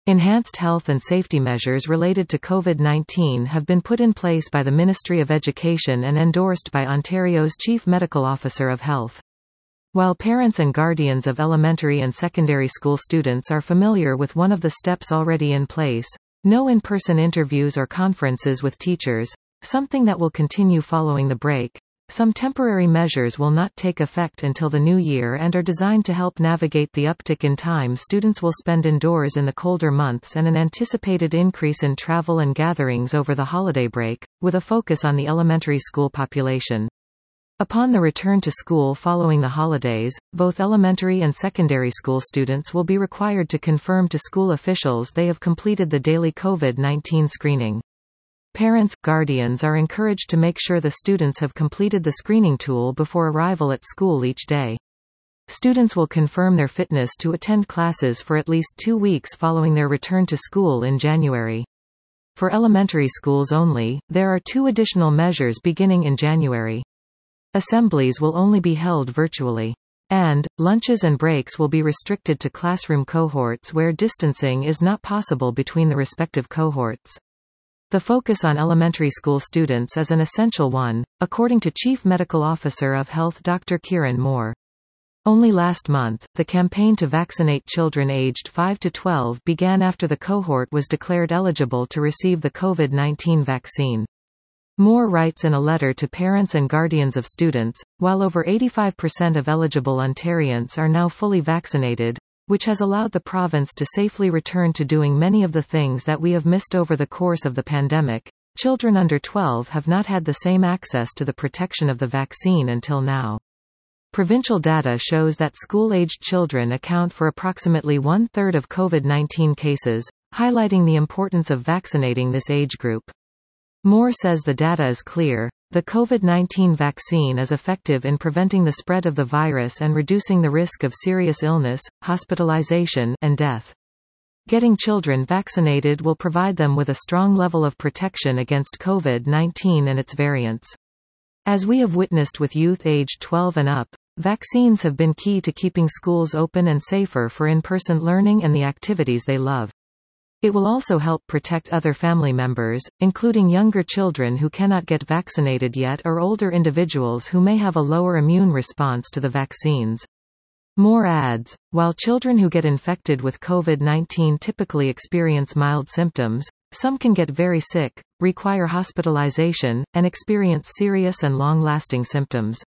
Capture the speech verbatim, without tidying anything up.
Enhanced health and safety measures related to COVID nineteen have been put in place by the Ministry of Education and endorsed by Ontario's Chief Medical Officer of Health. While parents and guardians of elementary and secondary school students are familiar with one of the steps already in place, no in-person interviews or conferences with teachers, something that will continue following the break, some temporary measures will not take effect until the new year and are designed to help navigate the uptick in time students will spend indoors in the colder months and an anticipated increase in travel and gatherings over the holiday break, with a focus on the elementary school population. Upon the return to school following the holidays, both elementary and secondary school students will be required to confirm to school officials they have completed the daily COVID nineteen screening. Parents, guardians are encouraged to make sure the students have completed the screening tool before arrival at school each day. Students will confirm their fitness to attend classes for at least two weeks following their return to school in January. For elementary schools only, there are two additional measures beginning in January. Assemblies will only be held virtually. And, lunches and breaks will be restricted to classroom cohorts where distancing is not possible between the respective cohorts. The focus on elementary school students is an essential one, according to Chief Medical Officer of Health Doctor Kieran Moore. Only last month, the campaign to vaccinate children aged five to twelve began after the cohort was declared eligible to receive the COVID nineteen vaccine. Moore writes in a letter to parents and guardians of students, while over eighty-five percent of eligible Ontarians are now fully vaccinated, which has allowed the province to safely return to doing many of the things that we have missed over the course of the pandemic, children under twelve have not had the same access to the protection of the vaccine until now. Provincial data shows that school-aged children account for approximately one-third of COVID nineteen cases, highlighting the importance of vaccinating this age group. Moore says the data is clear. The COVID nineteen vaccine is effective in preventing the spread of the virus and reducing the risk of serious illness, hospitalization, and death. Getting children vaccinated will provide them with a strong level of protection against COVID nineteen and its variants. As we have witnessed with youth aged twelve and up, vaccines have been key to keeping schools open and safer for in-person learning and the activities they love. It will also help protect other family members, including younger children who cannot get vaccinated yet or older individuals who may have a lower immune response to the vaccines. Moore adds, while children who get infected with COVID nineteen typically experience mild symptoms, some can get very sick, require hospitalization, and experience serious and long-lasting symptoms.